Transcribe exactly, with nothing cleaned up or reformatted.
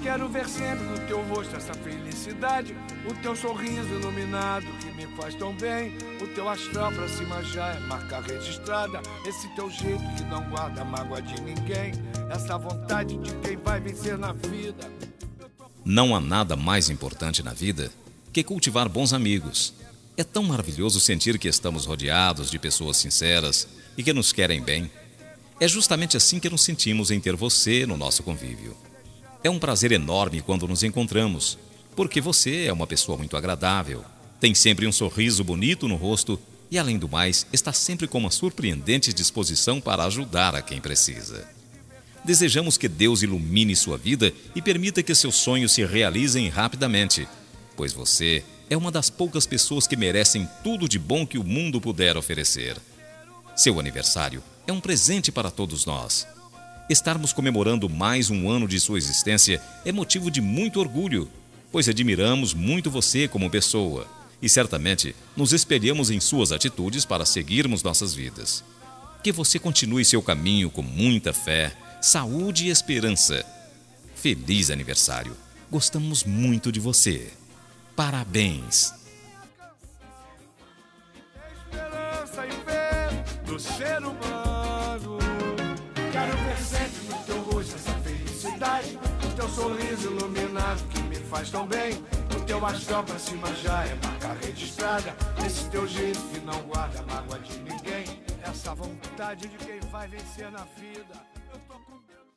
Quero ver sempre no teu rosto essa felicidade, o teu sorriso iluminado que me faz tão bem. O teu astral pra cima já é marca registrada, esse teu jeito que não guarda mágoa de ninguém, essa vontade de quem vai vencer na vida. Não há nada mais importante na vida que cultivar bons amigos. É tão maravilhoso sentir que estamos rodeados de pessoas sinceras e que nos querem bem. É justamente assim que nos sentimos em ter você no nosso convívio. É um prazer enorme quando nos encontramos, porque você é uma pessoa muito agradável, tem sempre um sorriso bonito no rosto e, além do mais, está sempre com uma surpreendente disposição para ajudar a quem precisa. Desejamos que Deus ilumine sua vida e permita que seus sonhos se realizem rapidamente, pois você é uma das poucas pessoas que merecem tudo de bom que o mundo puder oferecer. Seu aniversário é um presente para todos nós. Estarmos comemorando mais um ano de sua existência é motivo de muito orgulho, pois admiramos muito você como pessoa e certamente nos espelhamos em suas atitudes para seguirmos nossas vidas. Que você continue seu caminho com muita fé, saúde e esperança. Feliz aniversário! Gostamos muito de você. Parabéns! Esperança e fé do ser humano. Quero ver sempre no teu rosto essa felicidade, o teu sorriso iluminado que me faz tão bem. O teu astral pra cima já é marca registrada, esse teu jeito que não guarda mágoa de ninguém, essa vontade de quem vai vencer na vida.